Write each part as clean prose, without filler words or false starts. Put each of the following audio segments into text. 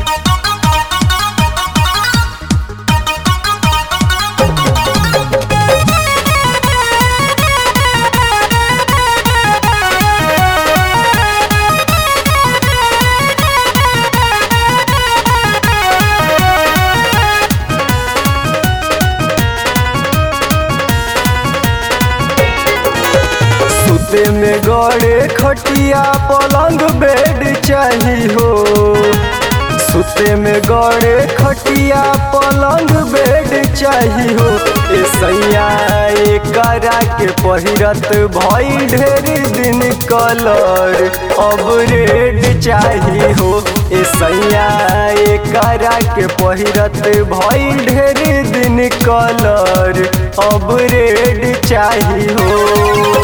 सुते में गड़े खटिया पलंग बेड चाही हो। सुते में गड़े खटिया पलंग बेड चाही हो। ए सैया करा के पहिरत भई ढेर दिन कलर अब रेड चाही हो। ए सैया करा के पहिरत भई ढेर दिन कलर अब रेड चाही हो।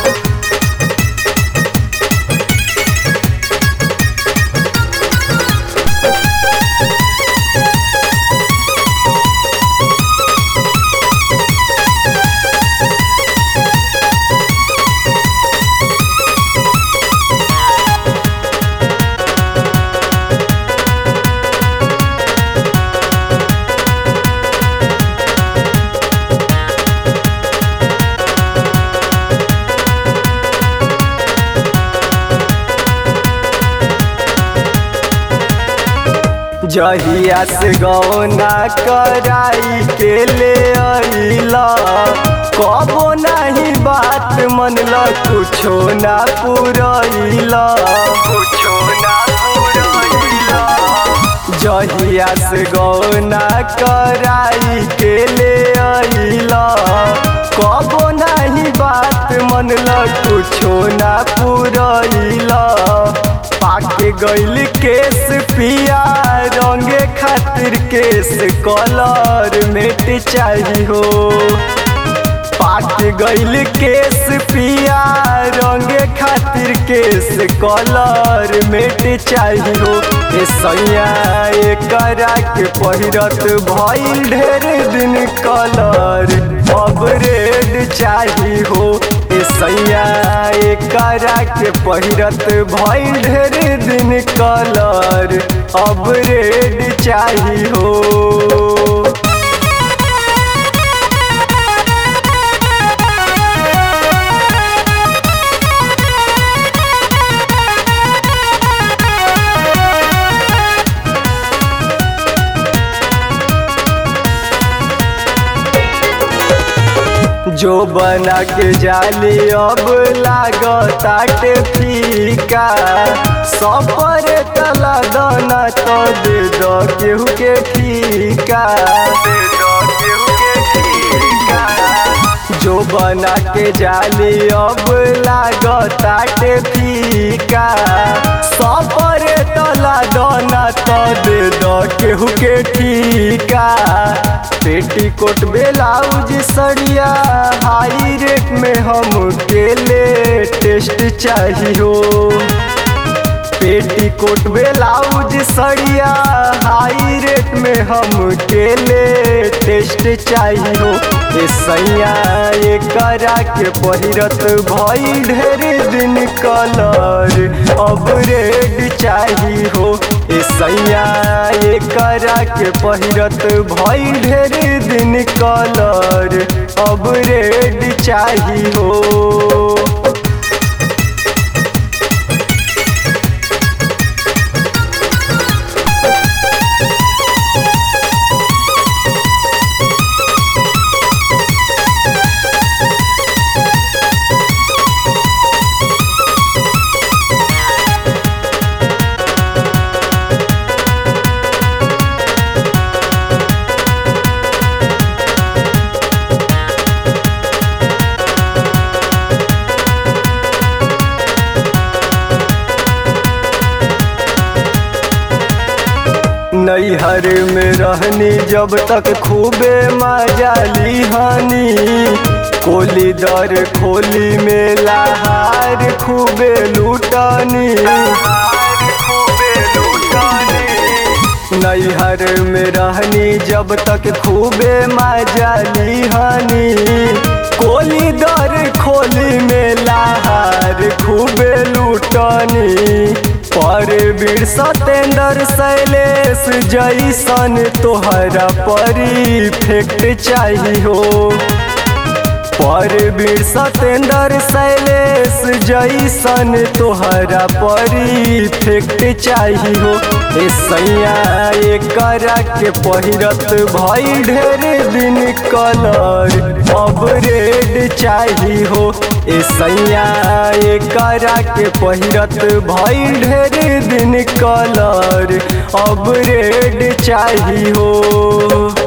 जहिया से गौना कराई के ले अइला कबो नहीं बात मनला कुछो ना पुरइला कुछो ना पुरइला। जहिया से गौना कराई के ले अइला कबो नहीं बात मनला कुछो ना पुरइला। पाके गइल केस पिया रंगे खातिर केस कलर मेट चाही हो। पाके गइल केस पिया रंगे खातिर केस कलर मेट चाही हो। ए सैया करा के पहिरत भइल ढेर दिन कलर अब रेड चाही हो। ए सैया करा के पहिरत भइल ढेर दिन कलर अब रेड चाही हो। जो बना के जाली अब लागताटे फीका सपर तला दाना तो दे दो केहू के ठीका दे दो केहू के ठीका। जो बना के जाली अब लागताटे फीका सपर तला दाना तो दे दो केहू के ठीका। पेटीकोट ब्लाउज सड़िया हाई रेट में हम के लेटेस्ट चाहिए हो। पेटीकोट ब्लाउज सड़िया हाई रेट में हम के लेटेस्ट चाहिए हो। ए सैया करा के पहिरत भइल ढेर दिन कलर अब रेड चाहिए हो। ए सैया करा के पहिरत भइल ढेर दिन कलर अब रेड चाहिए हो। नैहर में रहनी जब तक खूबे मजा लिहानी कोली दर खोली में लहार खूबे लूटानी। नैहर में रहनी जब तक खूबे मजा लिहानी कोली दर खोली में लहार खूबे लूटानी। परवीर सतेंद्र शैलेश जैसन तोहरा परफेक्ट चाहिए हो। परवीर सतेंद्र शैलेश जैसन तोहरा परफेक्ट चाहिए हो। ए सैया एकरा के पहिरत भई ढेर दिन कलर अब रेड चाहिए हो। ए सैया एकरा के पहिरत भई ढेर दिन कलर अब रेड चाहिए हो।